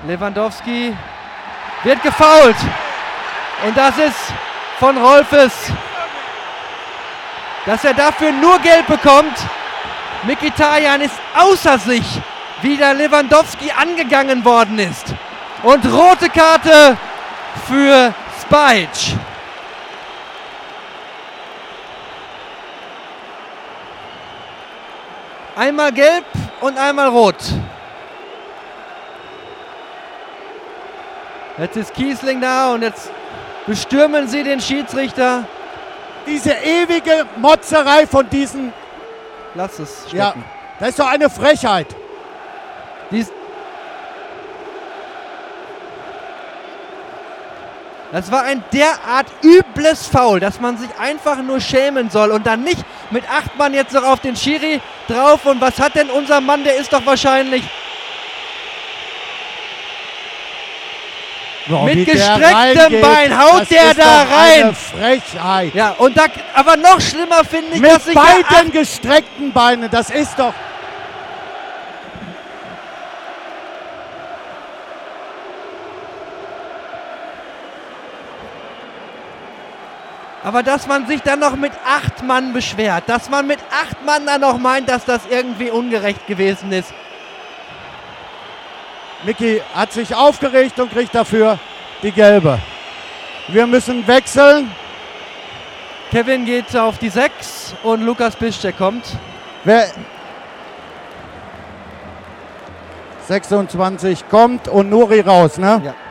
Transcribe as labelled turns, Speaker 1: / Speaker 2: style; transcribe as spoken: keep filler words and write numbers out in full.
Speaker 1: Lewandowski wird gefoult. Und das ist von Rolfes, dass er dafür nur Gelb bekommt. Mkhitaryan ist außer sich, wie der Lewandowski angegangen worden ist. Und rote Karte für Spajic. Einmal gelb und einmal rot. Jetzt ist Kiesling da und jetzt bestürmen sie den Schiedsrichter.
Speaker 2: Diese ewige Motzerei von diesen...
Speaker 1: Lass es stecken.
Speaker 2: Ja, das ist doch eine Frechheit.
Speaker 1: Dies das war ein derart übles Foul, dass man sich einfach nur schämen soll und dann nicht mit acht Mann jetzt noch auf den Schiri drauf. Und was hat denn unser Mann? Der ist doch wahrscheinlich
Speaker 2: Oh,
Speaker 1: mit gestrecktem Bein haut
Speaker 2: das
Speaker 1: der
Speaker 2: ist
Speaker 1: da
Speaker 2: doch
Speaker 1: rein.
Speaker 2: Eine Frechheit.
Speaker 1: Ja, und da, aber noch schlimmer finde ich,
Speaker 2: mit
Speaker 1: dass sich
Speaker 2: beiden gestreckten Beinen, das ist doch...
Speaker 1: Aber dass man sich dann noch mit acht Mann beschwert, dass man mit acht Mann dann noch meint, dass das irgendwie ungerecht gewesen ist.
Speaker 2: Micky hat sich aufgeregt und kriegt dafür die gelbe. Wir müssen wechseln.
Speaker 1: Kevin geht auf die sechs und Lukas Piszczek kommt.
Speaker 2: Wer sechsundzwanzig kommt und Nuri raus, ne?
Speaker 1: Ja.